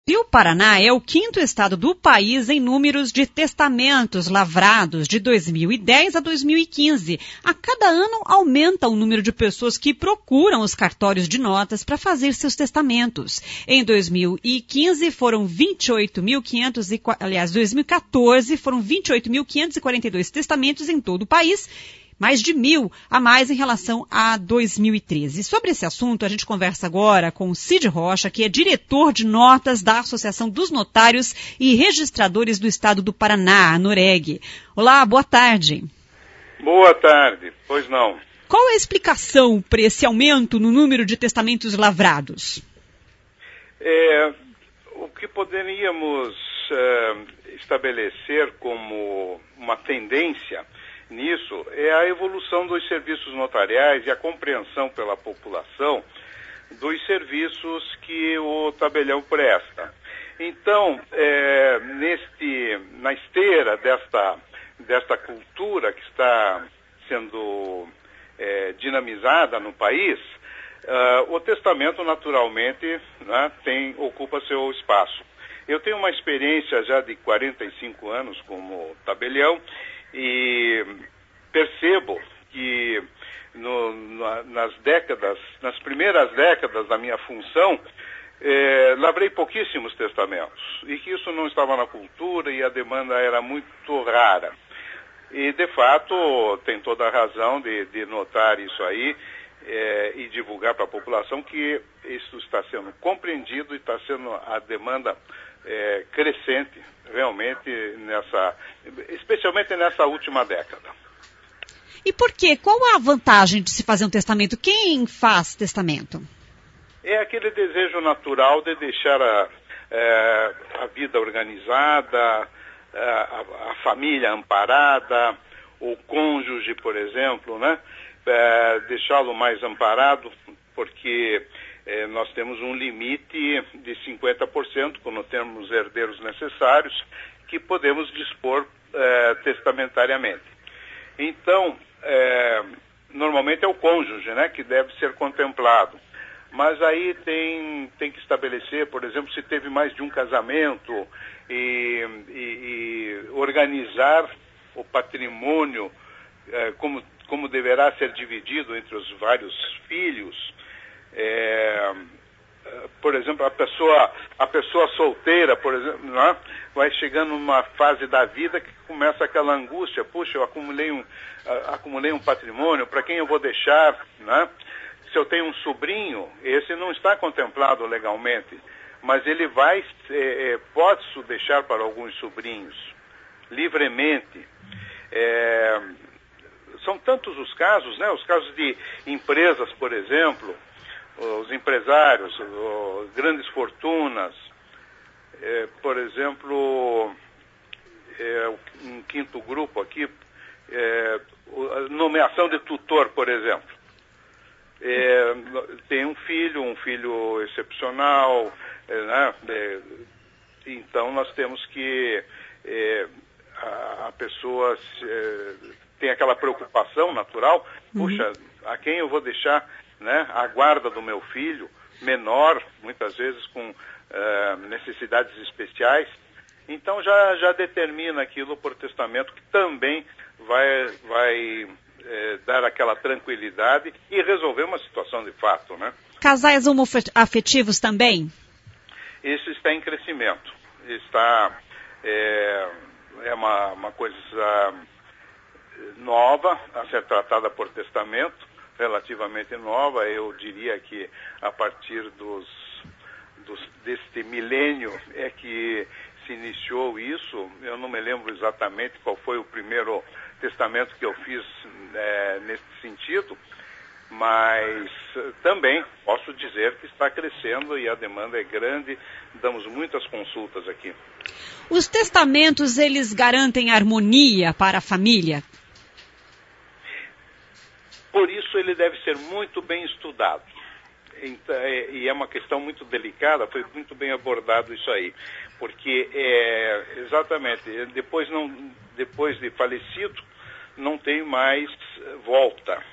E o Paraná é o quinto estado do país em números de testamentos lavrados de 2010 a 2015. A cada ano aumenta o número de pessoas que procuram os cartórios de notas para fazer seus testamentos. Em 2015 foram 2014 foram 28.542 testamentos em todo o país, mais de 1.000 a mais em relação a 2013. Sobre esse assunto, a gente conversa agora com o Cid Rocha, que é diretor de notas da Associação dos Notários e Registradores do Estado do Paraná, a Noreg. Olá, boa tarde. Boa tarde, pois não. Qual é a explicação para esse aumento no número de testamentos lavrados? O que poderíamos estabelecer como uma tendência nisso é a evolução dos serviços notariais e a compreensão pela população dos serviços que o tabelião presta. Então, na esteira desta cultura que está sendo dinamizada no país, o testamento naturalmente, né, ocupa seu espaço. Eu tenho uma experiência já de 45 anos como tabelião e percebo que nas primeiras décadas da minha função, lavrei pouquíssimos testamentos e que isso não estava na cultura e a demanda era muito rara. E, de fato, tem toda a razão de notar isso aí e divulgar para a população que isso está sendo compreendido e está sendo a demanda crescente, realmente, especialmente nessa última década. E por quê? Qual a vantagem de se fazer um testamento? Quem faz testamento? É aquele desejo natural de deixar a vida organizada, a família amparada, o cônjuge, por exemplo, né? Deixá-lo mais amparado, porque nós temos um limite de 50%, quando temos herdeiros necessários, que podemos dispor testamentariamente. Então, normalmente é o cônjuge, né, que deve ser contemplado. Mas aí tem que estabelecer, por exemplo, se teve mais de um casamento e organizar o patrimônio como deverá ser dividido entre os vários filhos. Por exemplo, a pessoa solteira, por exemplo, né, vai chegando numa fase da vida que começa aquela angústia: puxa, eu acumulei um patrimônio, para quem eu vou deixar, né? Se eu tenho um sobrinho, esse não está contemplado legalmente, mas ele posso deixar para alguns sobrinhos, livremente. São tantos os casos, né? Os casos de empresas, por exemplo, os empresários, grandes fortunas, por exemplo, um quinto grupo aqui, nomeação de tutor, por exemplo. Tem um filho excepcional, né? Então nós temos que a pessoa tem aquela preocupação natural: puxa, a quem eu vou deixar, né, a guarda do meu filho, menor, muitas vezes com necessidades especiais. Então já determina aquilo por testamento, que também vai dar aquela tranquilidade e resolver uma situação de fato, né? Casais homoafetivos também? Isso está em crescimento. É uma coisa nova a ser tratada por testamento, relativamente nova. Eu diria que a partir deste milênio é que se iniciou isso. Eu não me lembro exatamente qual foi o primeiro testamento que eu fiz nesse sentido, mas também posso dizer que está crescendo e a demanda é grande. Damos muitas consultas aqui. Os testamentos, eles garantem harmonia para a família? Por isso ele deve ser muito bem estudado. Então, e é uma questão muito delicada, foi muito bem abordado isso aí. Porque, exatamente, depois de falecido, não tem mais volta.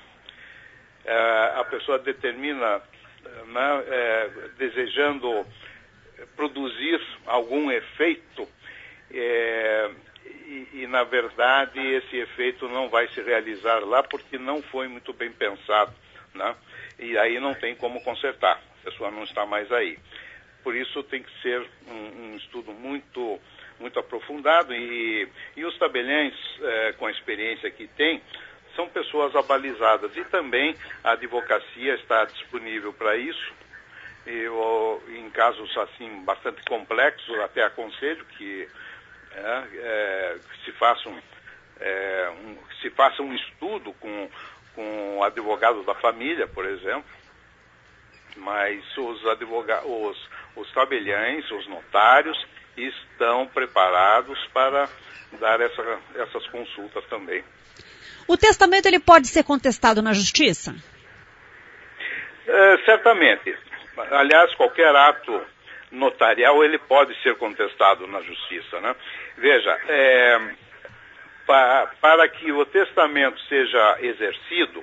A pessoa determina, né, desejando produzir algum efeito, na verdade, esse efeito não vai se realizar lá porque não foi muito bem pensado, né? E aí não tem como consertar, a pessoa não está mais aí. Por isso tem que ser um estudo muito, muito aprofundado e os tabeliães, com a experiência que tem, são pessoas abalizadas e também a advocacia está disponível para isso. Em casos assim bastante complexos, até aconselho que se faça um estudo com advogados da família, por exemplo, mas os tabeliães, os notários estão preparados para dar essas consultas também. O testamento ele pode ser contestado na justiça? Certamente. Aliás, qualquer ato notarial ele pode ser contestado na justiça, né? Veja, para que o testamento seja exercido,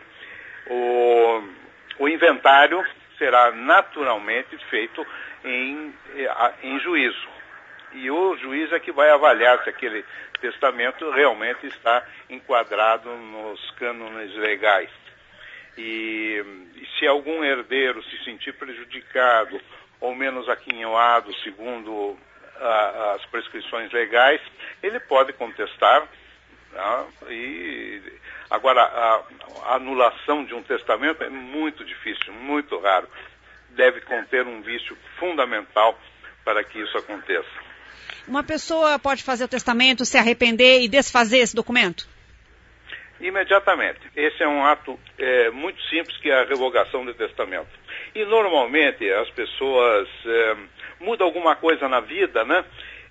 o inventário será naturalmente feito em juízo. E o juiz é que vai avaliar se aquele testamento realmente está enquadrado nos cânones legais. E se algum herdeiro se sentir prejudicado ou menos aquinhoado segundo as prescrições legais, ele pode contestar. Tá? Agora, a anulação de um testamento é muito difícil, muito raro. Deve conter um vício fundamental para que isso aconteça. Uma pessoa pode fazer o testamento, se arrepender e desfazer esse documento? Imediatamente. Esse é um ato muito simples, que é a revogação do testamento. E normalmente as pessoas mudam alguma coisa na vida, né?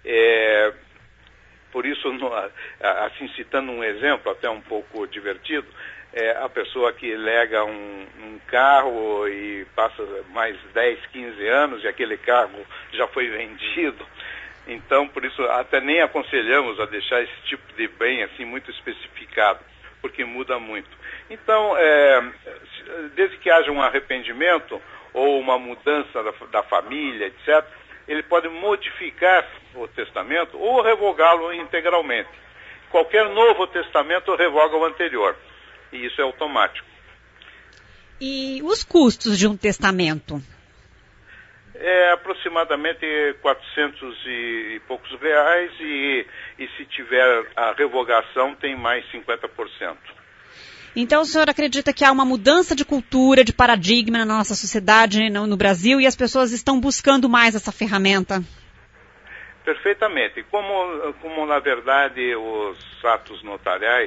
Por isso, assim, citando um exemplo até um pouco divertido, a pessoa que lega um carro e passa mais 10, 15 anos e aquele carro já foi vendido. Então, por isso, até nem aconselhamos a deixar esse tipo de bem assim muito especificado, porque muda muito. Então, desde que haja um arrependimento ou uma mudança da família, etc., ele pode modificar o testamento ou revogá-lo integralmente. Qualquer novo testamento revoga o anterior, e isso é automático. E os custos de um testamento? Aproximadamente 400 e poucos reais e se tiver a revogação tem mais 50%. Então o senhor acredita que há uma mudança de cultura, de paradigma na nossa sociedade, no Brasil, e as pessoas estão buscando mais essa ferramenta? Perfeitamente. Como na verdade os atos notariais,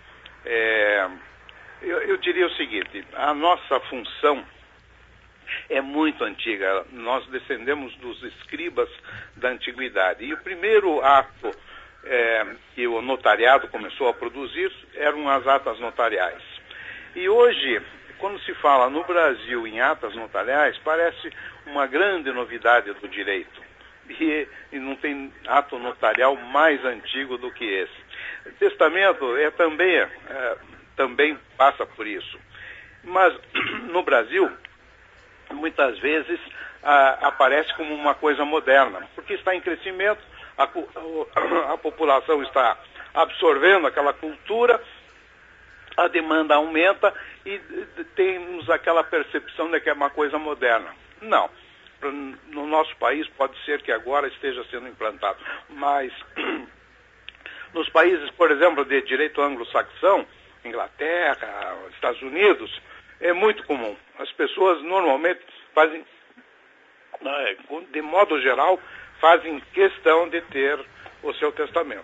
eu diria o seguinte, a nossa função é muito antiga. Nós descendemos dos escribas da antiguidade. E o primeiro ato que o notariado começou a produzir eram as atas notariais. E hoje, quando se fala no Brasil em atas notariais, parece uma grande novidade do direito. E não tem ato notarial mais antigo do que esse. O testamento também passa por isso. Mas no Brasil, muitas vezes aparece como uma coisa moderna, porque está em crescimento, a população está absorvendo aquela cultura, a demanda aumenta e temos aquela percepção de que é uma coisa moderna. Não. No nosso país pode ser que agora esteja sendo implantado, mas nos países, por exemplo, de direito anglo-saxão, Inglaterra, Estados Unidos, é muito comum. As pessoas normalmente fazem, de modo geral, fazem questão de ter o seu testamento.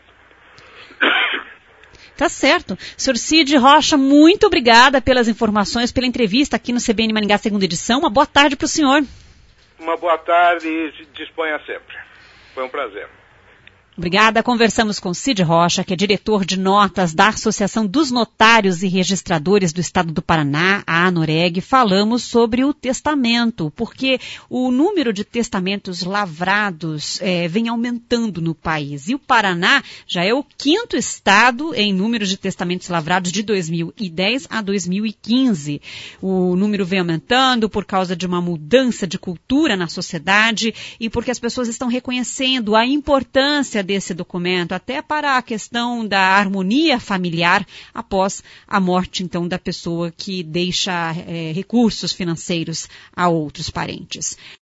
Tá certo. Sr. Cid Rocha, muito obrigada pelas informações, pela entrevista aqui no CBN Maringá, segunda edição. Uma boa tarde para o senhor. Uma boa tarde e disponha sempre. Foi um prazer. Obrigada. Conversamos com Cid Rocha, que é diretor de notas da Associação dos Notários e Registradores do Estado do Paraná, a ANOREG. Falamos sobre o testamento, porque o número de testamentos lavrados vem aumentando no país. E o Paraná já é o 5º estado em número de testamentos lavrados de 2010 a 2015. O número vem aumentando por causa de uma mudança de cultura na sociedade e porque as pessoas estão reconhecendo a importância desse documento, até para a questão da harmonia familiar após a morte, então, da pessoa que deixa recursos financeiros a outros parentes.